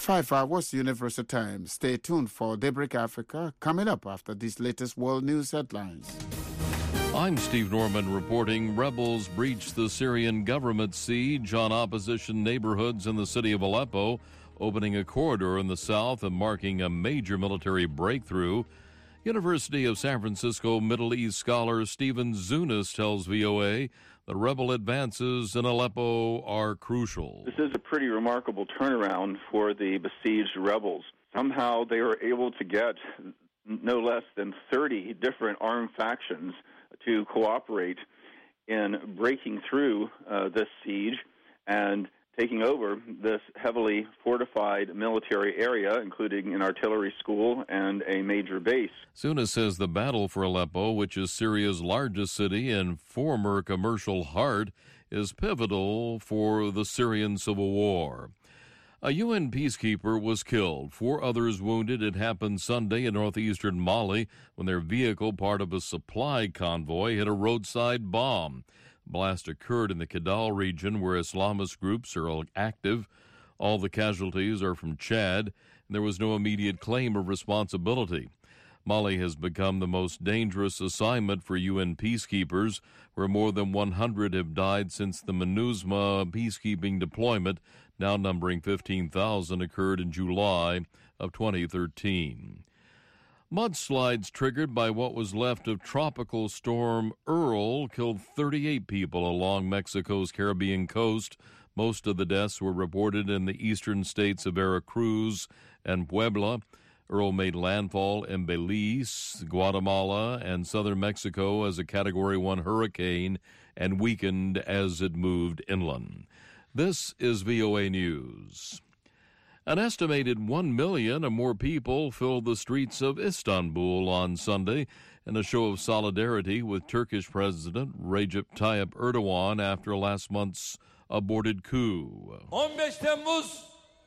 5 hours Universal Time. Stay tuned for Daybreak Africa coming up after these latest world news headlines. I'm Steve Norman reporting rebels breached the Syrian government siege on opposition neighborhoods in the city of Aleppo, opening a corridor in the south and marking a major military breakthrough. University of San Francisco Middle East scholar Stephen Zunas tells VOA the rebel advances in Aleppo are crucial. This is a pretty remarkable turnaround for the besieged rebels. Somehow they were able to get no less than 30 different armed factions to cooperate in breaking through this siege and taking over this heavily fortified military area, including an artillery school and a major base. Zunas says the battle for Aleppo, which is Syria's largest city and former commercial heart, is pivotal for the Syrian civil war. A UN peacekeeper was killed, 4 others wounded. It happened Sunday in northeastern Mali when their vehicle, part of a supply convoy, hit a roadside bomb. The blast occurred in the Kidal region where Islamist groups are active. All the casualties are from Chad, and there was no immediate claim of responsibility. Mali has become the most dangerous assignment for UN peacekeepers, where more than 100 have died since the MINUSMA peacekeeping deployment, now numbering 15,000, occurred in July of 2013. Mudslides triggered by what was left of Tropical Storm Earl killed 38 people along Mexico's Caribbean coast. Most of the deaths were reported in the eastern states of Veracruz and Puebla. Earl made landfall in Belize, Guatemala, and southern Mexico as a Category 1 hurricane and weakened as it moved inland. This is VOA News. An estimated 1 million or more people filled the streets of Istanbul on Sunday in a show of solidarity with Turkish President Recep Tayyip Erdogan after last month's aborted coup. 15 Temmuz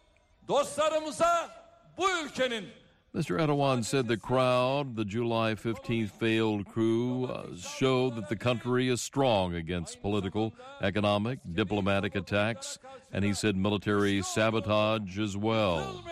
dostlarımıza bu ülkenin Mr. Erdogan said the crowd, the July 15th failed coup, showed that the country is strong against political, economic, diplomatic attacks, and he said military sabotage as well.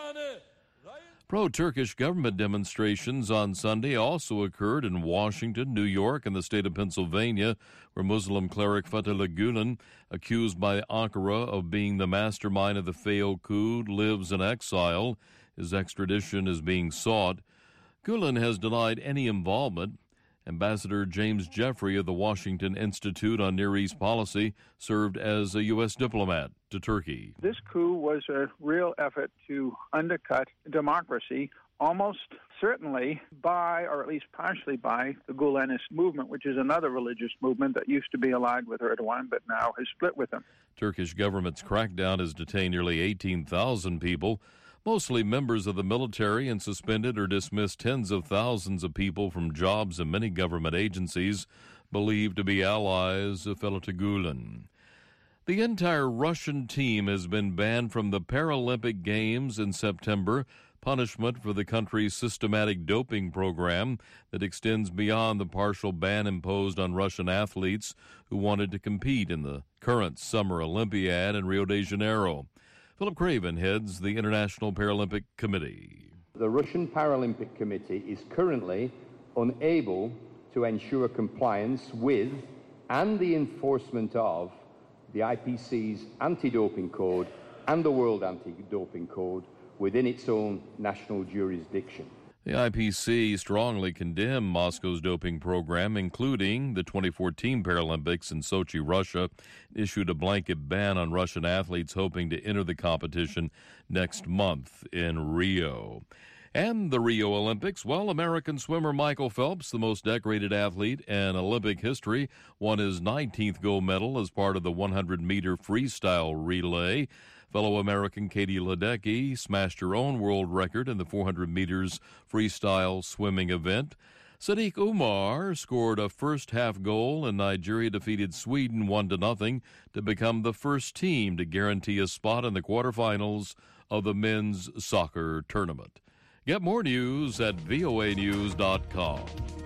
Pro-Turkish government demonstrations on Sunday also occurred in Washington, New York, and the state of Pennsylvania, where Muslim cleric Fethullah Gulen, accused by Ankara of being the mastermind of the failed coup, lives in exile. His extradition is being sought. Gulen has denied any involvement. Ambassador James Jeffrey of the Washington Institute on Near East Policy served as a U.S. diplomat to Turkey. This coup was a real effort to undercut democracy, almost certainly by, or at least partially by, the Gulenist movement, which is another religious movement that used to be allied with Erdogan but now has split with him. Turkish government's crackdown has detained nearly 18,000 people, mostly members of the military, and suspended or dismissed tens of thousands of people from jobs in many government agencies believed to be allies of Fethullah Gulen. The entire Russian team has been banned from the Paralympic Games in September, punishment for the country's systematic doping program that extends beyond the partial ban imposed on Russian athletes who wanted to compete in the current Summer Olympiad in Rio de Janeiro. Philip Craven heads the International Paralympic Committee. The Russian Paralympic Committee is currently unable to ensure compliance with and the enforcement of the IPC's anti-doping code and the World Anti-Doping Code within its own national jurisdiction. The IPC strongly condemned Moscow's doping program, including the 2014 Paralympics in Sochi, Russia, issued a blanket ban on Russian athletes hoping to enter the competition next month in Rio. And the Rio Olympics, well, American swimmer Michael Phelps, the most decorated athlete in Olympic history, won his 19th gold medal as part of the 100-meter freestyle relay. Fellow American Katie Ledecky smashed her own world record in the 400 meters freestyle swimming event. Sadiq Umar scored a first-half goal, and Nigeria defeated Sweden 1-0 to become the first team to guarantee a spot in the quarterfinals of the men's soccer tournament. Get more news at voanews.com.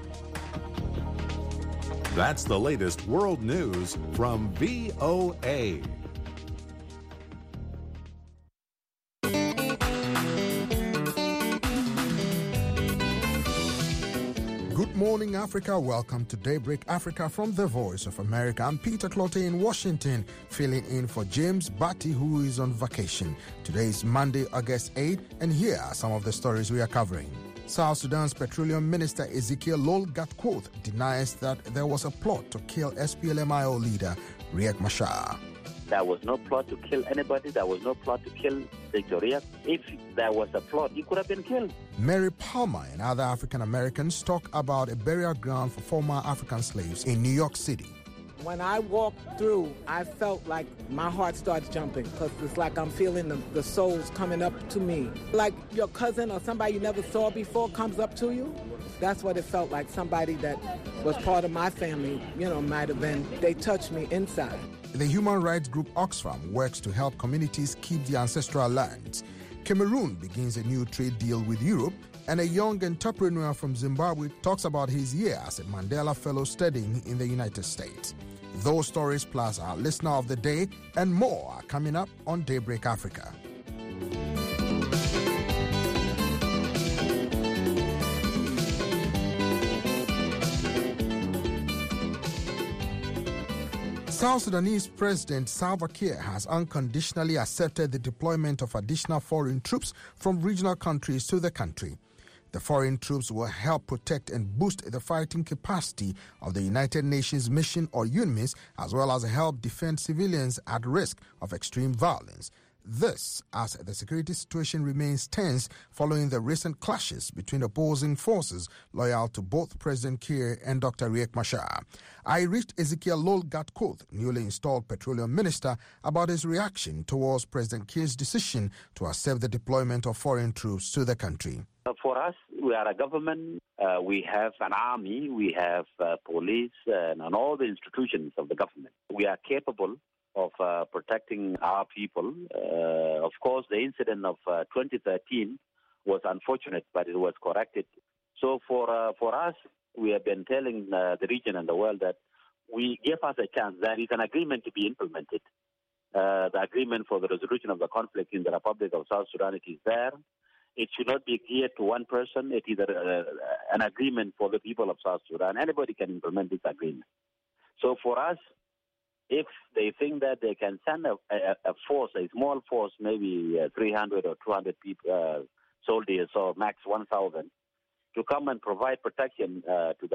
That's the latest world news from VOA. morning, Africa. Welcome to Daybreak Africa from the Voice of America. I'm Peter Clottey in Washington, filling in for James Batty, who is on vacation. Today is Monday, August 8, and here are some of the stories we are covering. South Sudan's Petroleum Minister Ezekiel Lol Gatkuoth denies that there was a plot to kill SPLM-IO leader Riek Machar. There was no plot to kill anybody. There was no plot to kill Dr. Riek. If there was a plot, he could have been killed. Mary Palmer and other African Americans talk about a burial ground for former African slaves in New York City. When I walked through, I felt like my heart starts jumping because it's like I'm feeling the souls coming up to me. Like your cousin or somebody you never saw before comes up to you. That's what it felt like. Somebody that was part of my family, might have been. They touched me inside. The human rights group Oxfam works to help communities keep their ancestral lands. Cameroon begins a new trade deal with Europe, and a young entrepreneur from Zimbabwe talks about his year as a Mandela Fellow studying in the United States. Those stories plus our listener of the day and more are coming up on Daybreak Africa. South Sudanese President Salva Kiir has unconditionally accepted the deployment of additional foreign troops from regional countries to the country. The foreign troops will help protect and boost the fighting capacity of the United Nations mission, or UNMISS, as well as help defend civilians at risk of extreme violence. This, as the security situation remains tense following the recent clashes between opposing forces loyal to both President Kiir and Dr. Riek Machar. I reached Ezekiel Lol Gatkuoth, newly installed petroleum minister, about his reaction towards President Kiir's decision to accept the deployment of foreign troops to the country. For us, we are a government. We have an army. We have police and all the institutions of the government. We are capable of protecting our people. Of course, the incident of 2013 was unfortunate, but it was corrected. So for us, we have been telling the region and the world that we give us a chance. There is an agreement to be implemented. The agreement for the resolution of the conflict in the Republic of South Sudan, it is there. It should not be geared to one person. It is an agreement for the people of South Sudan. Anybody can implement this agreement. So for us, if they think that they can send a force, a small force, maybe 300 or 200 people, soldiers, or max 1,000, to come and provide protection to the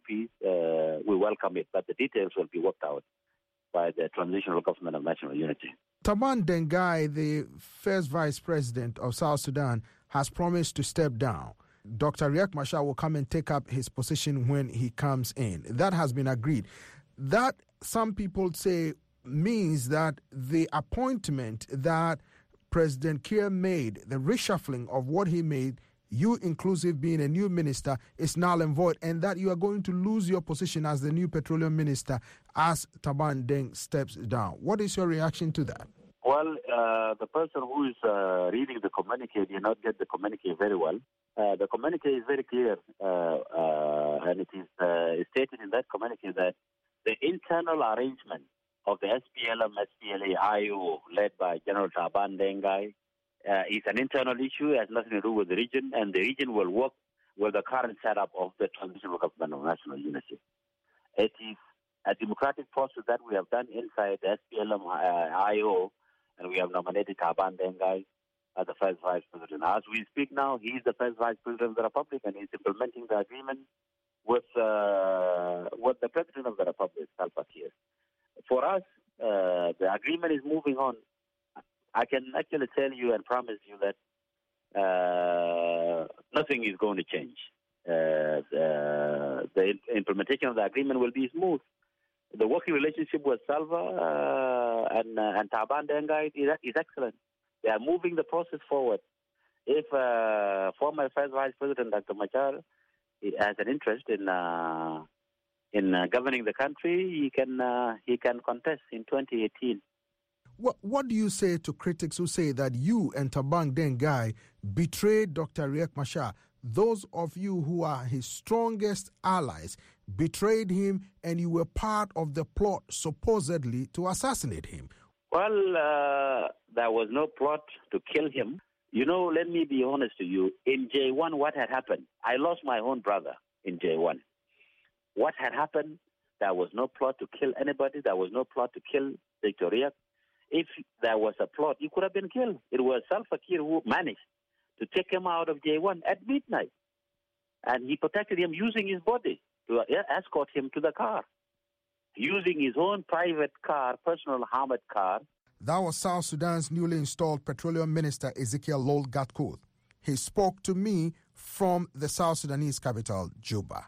IDPs, we welcome it. But the details will be worked out by the Transitional Government of National Unity. Taban Dengai, the first vice president of South Sudan, has promised to step down. Dr. Riek Machar will come and take up his position when he comes in. That has been agreed. That, some people say, means that the appointment that President Kiir made, the reshuffling of what he made, you inclusive being a new minister, is null and void, and that you are going to lose your position as the new petroleum minister as Taban Deng steps down. What is your reaction to that? Well, the person who is reading the communique did not get the communique very well. The communique is very clear, and it is stated in that communique that the internal arrangement of the SPLM-SPLA-IO led by General Taban Dengai is an internal issue. It has nothing to do with the region, and the region will work with the current setup of the Transitional Government of National Unity. It is a democratic process that we have done inside the SPLM-IO, and we have nominated Taban Dengai as the first vice president. As we speak now, he is the first vice president of the Republic, and he is implementing the agreement with the president of the Republic, Salva Kiir. For us, the agreement is moving on. I can actually tell you and promise you that nothing is going to change. The implementation of the agreement will be smooth. The working relationship with Salva and Taban Dengai is excellent. They are moving the process forward. If former First Vice President Dr. Machar has an interest in governing the country, he can contest in 2018. What do you say to critics who say that you and Taban Dengai betrayed Dr. Riek Machar? Those of you who are his strongest allies betrayed him, and you were part of the plot supposedly to assassinate him. Well, there was no plot to kill him. You know, let me be honest to you. In J1, what had happened? I lost my own brother in J1. what had happened. There was no plot to kill anybody. There was no plot to kill Dr. Riek. If there was a plot, he could have been killed. It was Salva Kiir who managed to take him out of J1 at midnight. And he protected him using his body to escort him to the car, using his own private car, personal armored car. That was South Sudan's newly installed Petroleum Minister Ezekiel Lol Gatkuoth. He spoke to me from the South Sudanese capital, Juba.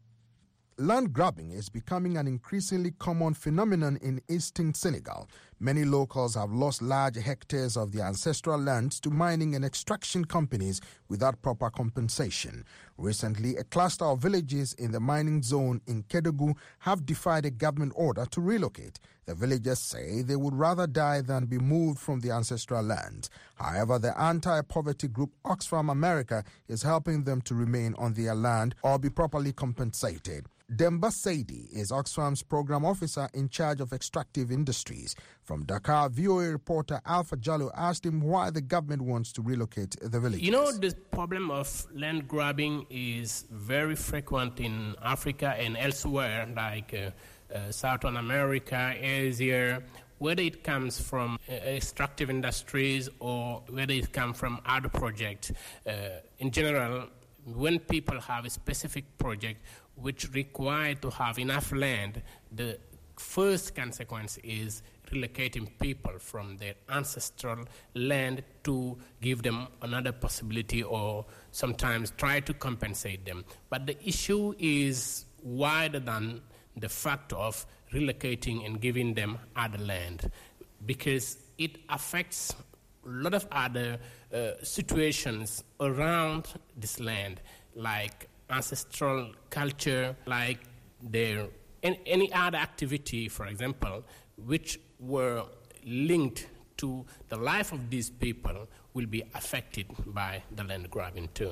Land grabbing is becoming an increasingly common phenomenon in eastern Senegal. Many locals have lost large hectares of their ancestral lands to mining and extraction companies without proper compensation. Recently, a cluster of villages in the mining zone in Kédougou have defied a government order to relocate. The villagers say they would rather die than be moved from the ancestral land. However, the anti-poverty group Oxfam America is helping them to remain on their land or be properly compensated. Demba Saidi is Oxfam's program officer in charge of extractive industries. From Dakar, VOA reporter Alpha Jallo asked him why the government wants to relocate the villages. You know, the problem of land grabbing is very frequent in Africa and elsewhere, like Southern America, Asia, whether it comes from extractive industries or whether it comes from other projects. In general, when people have a specific project which require to have enough land, the first consequence is relocating people from their ancestral land to give them another possibility or sometimes try to compensate them. But the issue is wider than the fact of relocating and giving them other land, because it affects a lot of other situations around this land, like ancestral culture, like their any other activity, for example, which were linked to the life of these people will be affected by the land grabbing too.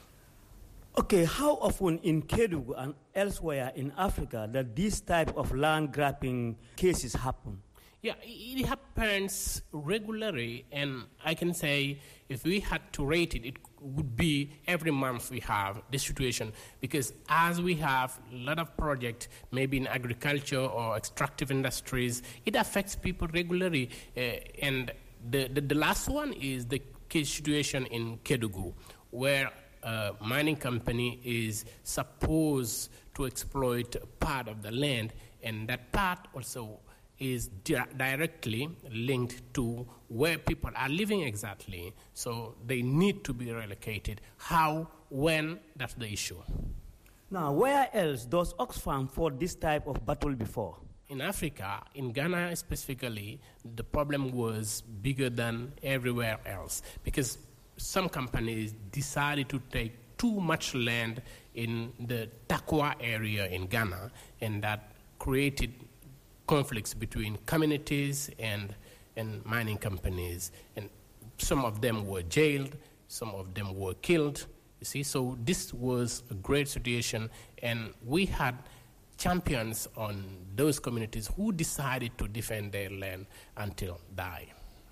Okay, how often in Kédougou and elsewhere in Africa that this type of land grabbing cases happen? Yeah, it happens regularly, and I can say if we had to rate it, it would be every month we have this situation, because as we have a lot of projects, maybe in agriculture or extractive industries, it affects people regularly. And the last one is the case situation in Kédougou, where a mining company is supposed to exploit part of the land, and that part also is directly linked to where people are living exactly. So they need to be relocated. How, when, that's the issue. Now, where else does Oxfam fought this type of battle before? In Africa, in Ghana specifically, the problem was bigger than everywhere else, because some companies decided to take too much land in the Takwa area in Ghana, and that created conflicts between communities and mining companies. And some of them were jailed, some of them were killed. You see, so this was a great situation, and we had champions on those communities who decided to defend their land until die.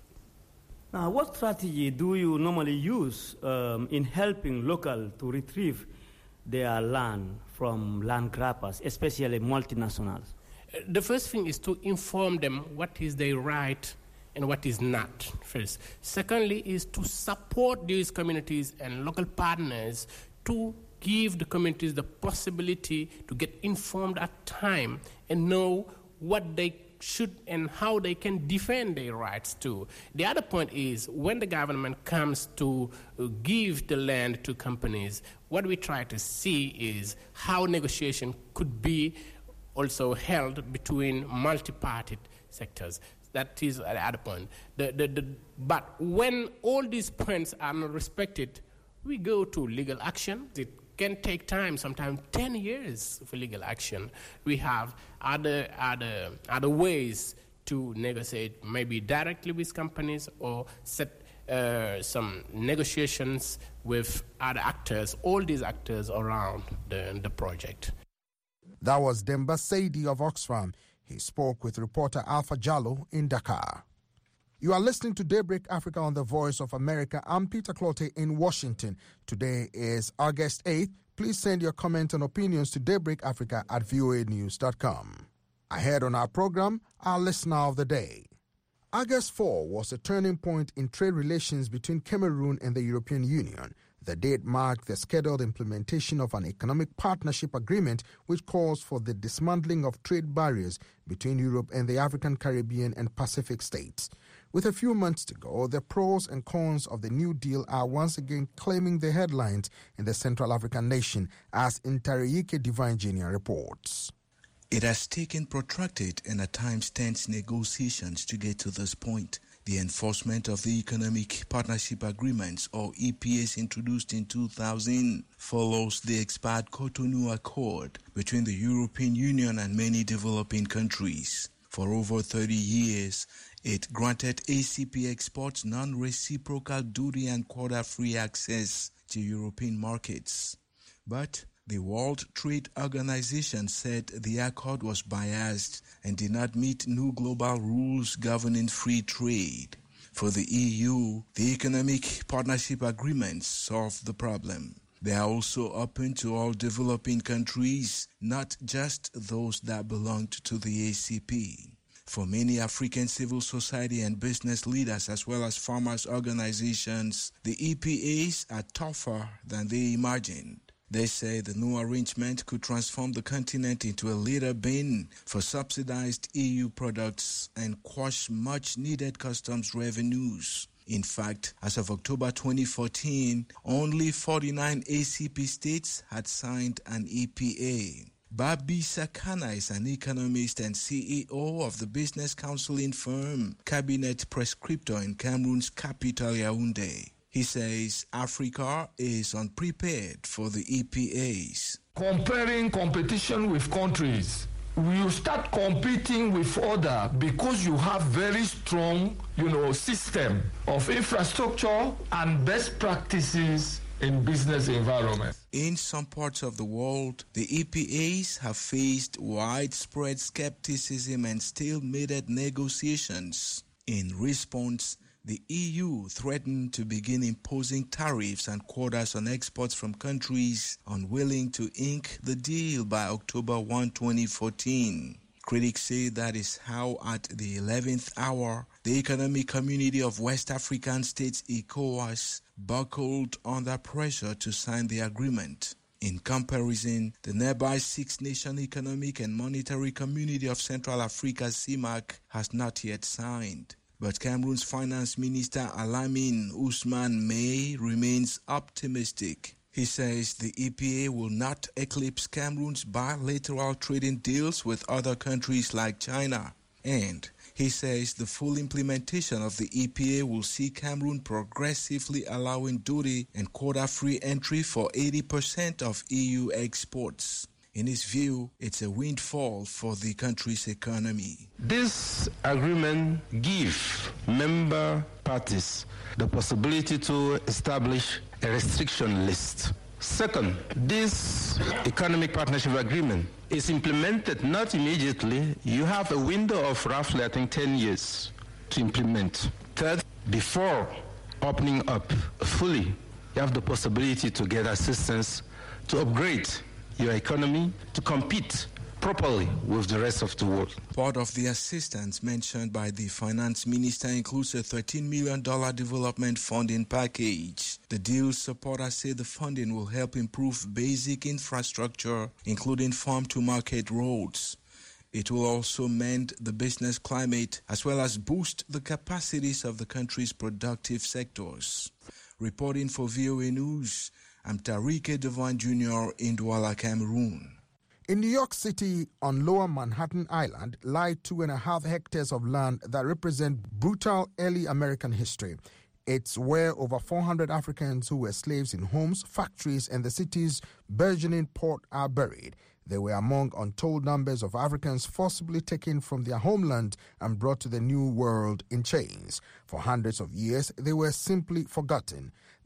Now, what strategy do you normally use in helping local to retrieve their land from land grabbers, especially multinationals? The first thing is to inform them what is their right and what is not, first. Secondly is to support these communities and local partners to give the communities the possibility to get informed at time and know what they should and how they can defend their rights too. The other point is when the government comes to give the land to companies, what we try to see is how negotiation could be also held between multi-party sectors. That is the other point. But when all these points are not respected, we go to legal action. It can take time, sometimes 10 years for legal action. We have other ways to negotiate, maybe directly with companies or set some negotiations with other actors, all these actors around the project. That was Demba Saidi of Oxfam. He spoke with reporter Alpha Jallo in Dakar. You are listening to Daybreak Africa on the Voice of America. I'm Peter Clotte in Washington. Today is August 8th, please send your comments and opinions to daybreakafrica@voanews.com. Ahead on our program, our listener of the day. August 4 was a turning point in trade relations between Cameroon and the European Union. The date marked the scheduled implementation of an economic partnership agreement which calls for the dismantling of trade barriers between Europe and the African, Caribbean and Pacific states. With a few months to go, the pros and cons of the New Deal are once again claiming the headlines in the Central African nation, as Ntareyike Divine Jr. reports. It has taken protracted and at times tense negotiations to get to this point. The enforcement of the Economic Partnership Agreements, or EPAs, introduced in 2000 follows the expired Cotonou Accord between the European Union and many developing countries. For over 30 years, it granted ACP exports non-reciprocal duty and quota-free access to European markets. But the World Trade Organization said the accord was biased and did not meet new global rules governing free trade. For the EU, the Economic Partnership Agreements solve the problem. They are also open to all developing countries, not just those that belonged to the ACP. For many African civil society and business leaders, as well as farmers' organizations, the EPAs are tougher than they imagined. They say the new arrangement could transform the continent into a leader bin for subsidized EU products and quash much-needed customs revenues. In fact, as of October 2014, only 49 ACP states had signed an EPA. Babi Sakana is an economist and CEO of the business counseling firm Cabinet Prescriptor in Cameroon's capital, Yaoundé. He says Africa is unprepared for the EPAs. Comparing competition with countries, you start competing with others because you have very strong, system of infrastructure and best practices in business environment. In some parts of the world, the EPAs have faced widespread skepticism and stalemated negotiations. In response, the EU threatened to begin imposing tariffs and quotas on exports from countries unwilling to ink the deal by October 1, 2014. Critics say that is how, at the 11th hour, the Economic Community of West African States, ECOWAS, buckled under pressure to sign the agreement. In comparison, the nearby six-nation Economic and Monetary Community of Central Africa, CEMAC, has not yet signed. But Cameroon's Finance Minister Alamin Ousmane May remains optimistic. He says the EPA will not eclipse Cameroon's bilateral trading deals with other countries like China. And he says the full implementation of the EPA will see Cameroon progressively allowing duty and quota-free entry for 80% of EU exports. In his view, it's a windfall for the country's economy. This agreement gives member parties the possibility to establish a restriction list. Second, this economic partnership agreement is implemented not immediately. You have a window of roughly, 10 years to implement. Third, before opening up fully, you have the possibility to get assistance to upgrade your economy to compete properly with the rest of the world. Part of the assistance mentioned by the finance minister includes a $13 million development funding package. The deal's supporters say the funding will help improve basic infrastructure, including farm-to-market roads. It will also mend the business climate as well as boost the capacities of the country's productive sectors. Reporting for VOA News, I'm Ntareyike Divine Jr. in Douala, Cameroon. In New York City, on Lower Manhattan Island, lie 2.5 hectares of land that represent brutal early American history. It's where over 400 Africans who were slaves in homes, factories, and the city's burgeoning port are buried. They were among untold numbers of Africans forcibly taken from their homeland and brought to the New World in chains. For hundreds of years, they were simply forgotten.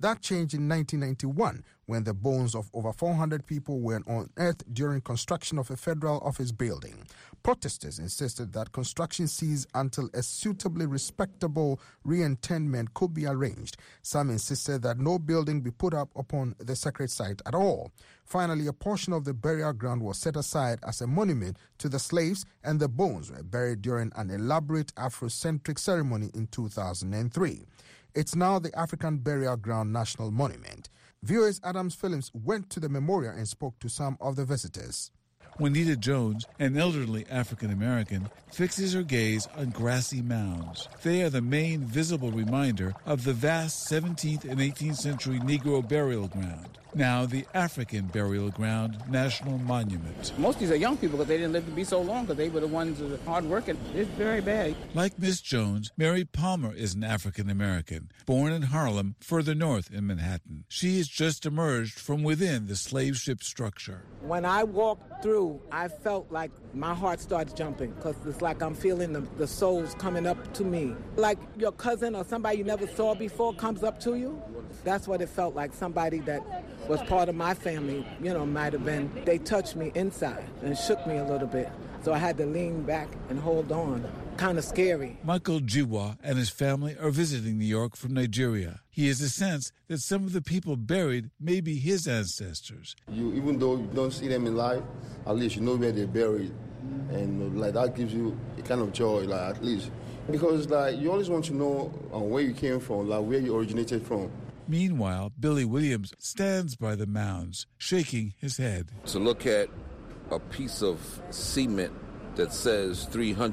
That changed in 1991 when the bones of over 400 people were unearthed during construction of a federal office building. Protesters insisted that construction cease until a suitably respectable reinterment could be arranged. Some insisted that no building be put up upon the sacred site at all. Finally, a portion of the burial ground was set aside as a monument to the slaves, and the bones were buried during an elaborate Afrocentric ceremony in 2003. It's now the African Burial Ground National Monument. VOA's Adams Phillips went to the memorial and spoke to some of the visitors. Juanita Jones, an elderly African-American, fixes her gaze on grassy mounds. They are the main visible reminder of the vast 17th and 18th century Negro burial ground, now the African Burial Ground National Monument. Most of these are young people because they didn't live to be so long because they were the ones that were hard working. It's very bad. Like Miss Jones, Mary Palmer is an African-American, born in Harlem, further north in Manhattan. She has just emerged from within the slave ship structure. When I walked through, I felt like my heart started jumping because it's like I'm feeling the souls coming up to me. Like your cousin or somebody you never saw before comes up to you. That's what it felt like. Somebody that was part of my family, might have been. They touched me inside and shook me a little bit. So I had to lean back and hold on. Kind of scary. Michael Jiwa and his family are visiting New York from Nigeria. He has a sense that some of the people buried may be his ancestors. Even though you don't see them in life, at least you know where they're buried. And that gives you a kind of joy, at least. Because you always want to know where you came from, where you originated from. Meanwhile, Billy Williams stands by the mounds, shaking his head. To look at a piece of cement that says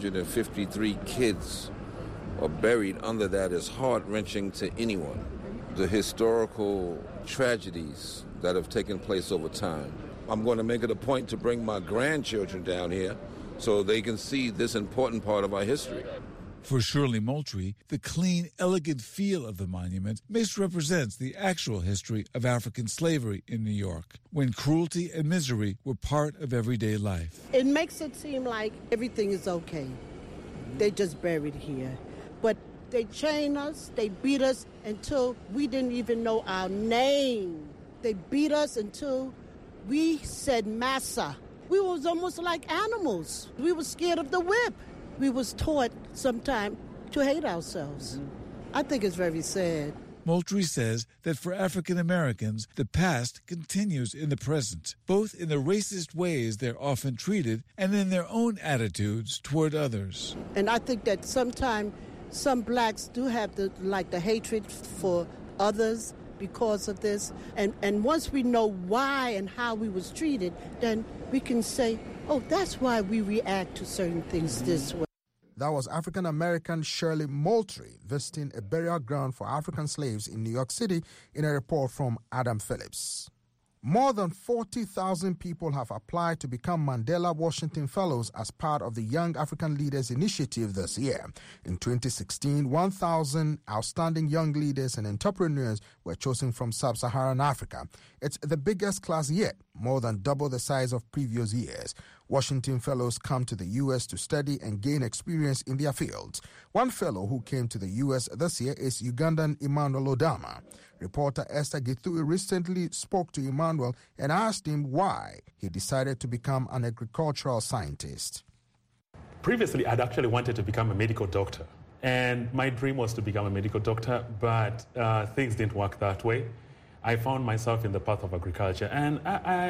353 kids are buried under that is heart-wrenching to anyone. The historical tragedies that have taken place over time. I'm going to make it a point to bring my grandchildren down here so they can see this important part of our history. For Shirley Moultrie, the clean, elegant feel of the monument misrepresents the actual history of African slavery in New York, when cruelty and misery were part of everyday life. It makes it seem like everything is okay. They just buried here. But they chained us, they beat us until we didn't even know our name. They beat us until we said massa. We was almost like animals. We were scared of the whip. We was taught sometime to hate ourselves. I think it's very sad. Moultrie says that for African Americans, the past continues in the present, both in the racist ways they're often treated and in their own attitudes toward others. And I think that sometimes some blacks do have the hatred for others because of this. And once we know why and how we was treated, then we can say, oh, that's why we react to certain things this way. That was African-American Shirley Moultrie visiting a burial ground for African slaves in New York City in a report from Adam Phillips. More than 40,000 people have applied to become Mandela Washington Fellows as part of the Young African Leaders Initiative this year. In 2016, 1,000 outstanding young leaders and entrepreneurs were chosen from sub-Saharan Africa. It's the biggest class yet, more than double the size of previous years. Washington Fellows come to the U.S. to study and gain experience in their fields. One fellow who came to the U.S. this year is Ugandan Emmanuel Odama. Reporter Esther Githui recently spoke to Emmanuel and asked him why he decided to become an agricultural scientist. Previously, I'd actually wanted to become a medical doctor. And my dream was to become a medical doctor, but things didn't work that way. I found myself in the path of agriculture, and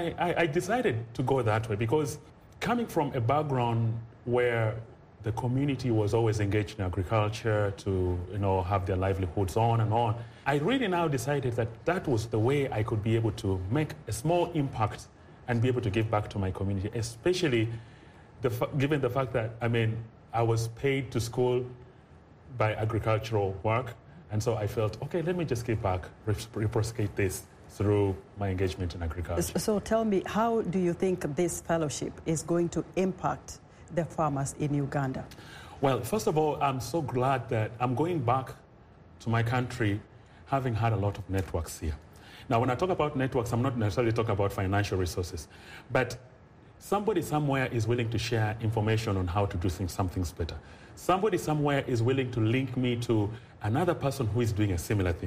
I decided to go that way because coming from a background where the community was always engaged in agriculture to, have their livelihoods on and on, I really now decided that that was the way I could be able to make a small impact and be able to give back to my community, especially given the fact that, I was paid to school by agricultural work. And so I felt, okay, let me just give back, reciprocate this through my engagement in agriculture. So tell me, how do you think this fellowship is going to impact the farmers in Uganda? Well, first of all, I'm so glad that I'm going back to my country having had a lot of networks here. Now, when I talk about networks, I'm not necessarily talking about financial resources, but somebody somewhere is willing to share information on how to do some things better. Somebody somewhere is willing to link me to another person who is doing a similar thing.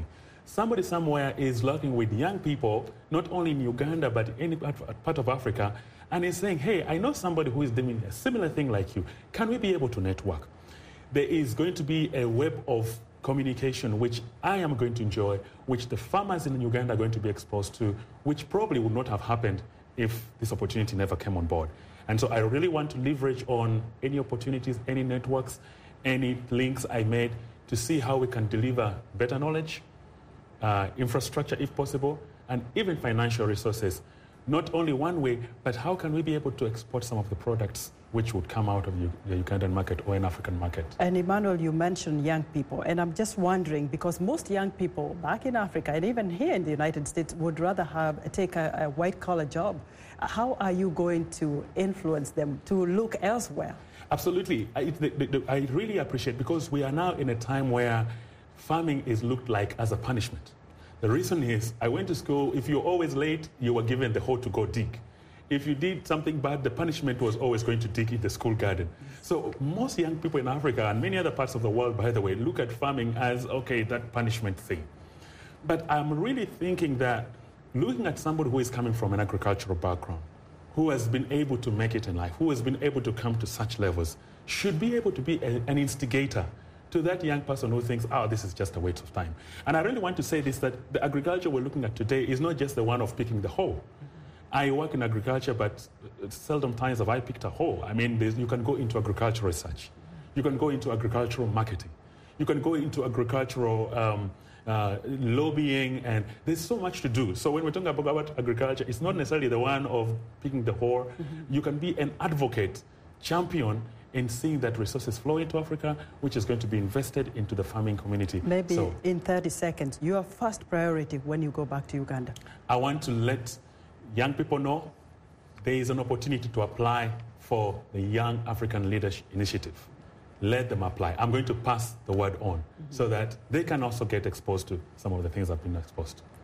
somebody somewhere is working with young people, not only in Uganda, but any part of Africa, and is saying, hey, I know somebody who is doing a similar thing like you. Can we be able to network? There is going to be a web of communication which I am going to enjoy, which the farmers in Uganda are going to be exposed to, which probably would not have happened if this opportunity never came on board. And so I really want to leverage on any opportunities, any networks, any links I made to see how we can deliver better knowledge, infrastructure if possible, and even financial resources. Not only one way, but how can we be able to export some of the products which would come out of the Ugandan market or an African market. And Emmanuel, you mentioned young people, and I'm just wondering, because most young people back in Africa and even here in the United States would rather take a white-collar job. How are you going to influence them to look elsewhere? Absolutely. I really appreciate, because we are now in a time where farming is looked like as a punishment. The reason is, I went to school, if you're always late, you were given the hoe to go dig. If you did something bad, the punishment was always going to dig in the school garden. So most young people in Africa and many other parts of the world, by the way, look at farming as, okay, that punishment thing. But I'm really thinking that looking at somebody who is coming from an agricultural background, who has been able to make it in life, who has been able to come to such levels, should be able to be an instigator to that young person who thinks, oh, this is just a waste of time. And I really want to say this, that the agriculture we're looking at today is not just the one of picking the hoe. I work in agriculture, but seldom times have I picked a hoe. I mean, you can go into agricultural research. You can go into agricultural marketing. You can go into agricultural lobbying, and there's so much to do. So when we're talking about agriculture, it's not necessarily the one of picking the hoe. Mm-hmm. You can be an advocate, champion, in seeing that resources flow into Africa, which is going to be invested into the farming community. Maybe in 30 seconds, your first priority when you go back to Uganda? I want to let young people know there is an opportunity to apply for the Young African Leadership Initiative. Let them apply. I'm going to pass the word on so that they can also get exposed to some of the things I've been exposed to.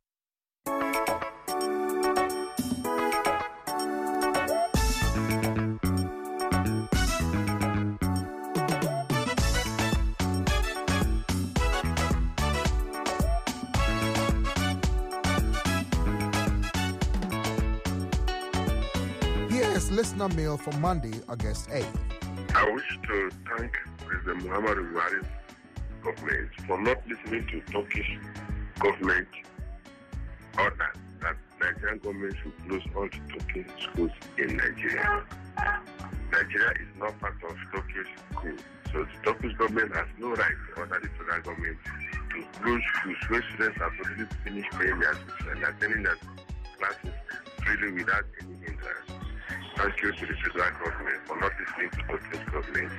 Listener mail for Monday, August 8th. I wish to thank President Muhammadu Buhari's government for not listening to Turkish government order that Nigerian government should close all the Turkish schools in Nigeria. Nigeria is not part of Turkish schools, so the Turkish government has no right to order the federal government to close schools where students have already finished paying their schools and attending their classes freely without any hindrance. Thank you to the federal government for not listening to Turkish government.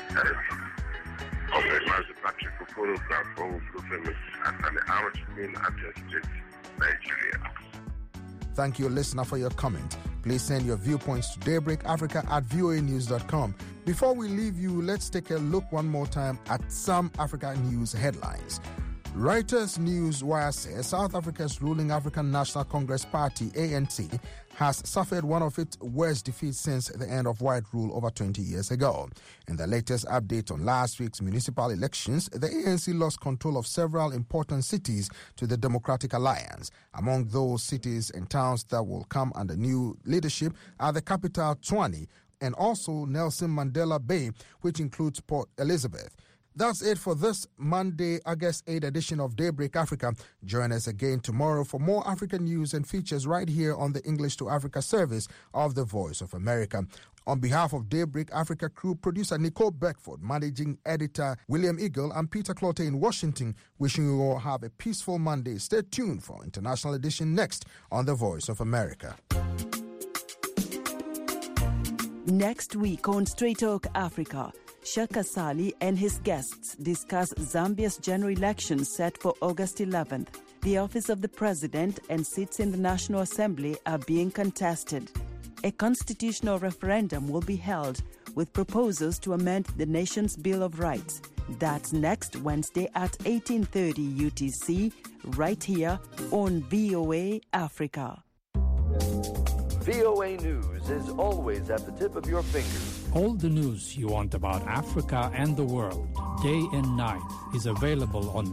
Nigeria. Thank you, listener, for your comment. Please send your viewpoints to daybreakafrica@voanews.com. Before we leave you, let's take a look one more time at some Africa news headlines. Reuters News Wire says South Africa's ruling African National Congress Party, ANC, has suffered one of its worst defeats since the end of white rule over 20 years ago. In the latest update on last week's municipal elections, the ANC lost control of several important cities to the Democratic Alliance. Among those cities and towns that will come under new leadership are the capital, Tshwane, and also Nelson Mandela Bay, which includes Port Elizabeth. That's it for this Monday, August 8 edition of Daybreak Africa. Join us again tomorrow for more African news and features right here on the English to Africa service of the Voice of America. On behalf of Daybreak Africa crew, producer Nicole Beckford, managing editor William Eagle, and Peter Clotte in Washington, wishing you all have a peaceful Monday. Stay tuned for International Edition next on the Voice of America. Next week on Straight Talk Africa, Shaka Sali and his guests discuss Zambia's general elections set for August 11th. The office of the president and seats in the National Assembly are being contested. A constitutional referendum will be held with proposals to amend the nation's Bill of Rights. That's next Wednesday at 18:30 UTC, right here on VOA Africa. VOA News is always at the tip of your fingers. All the news you want about Africa and the world, day and night, is available on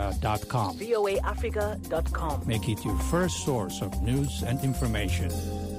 voaafrica.com. voaafrica.com. Make it your first source of news and information.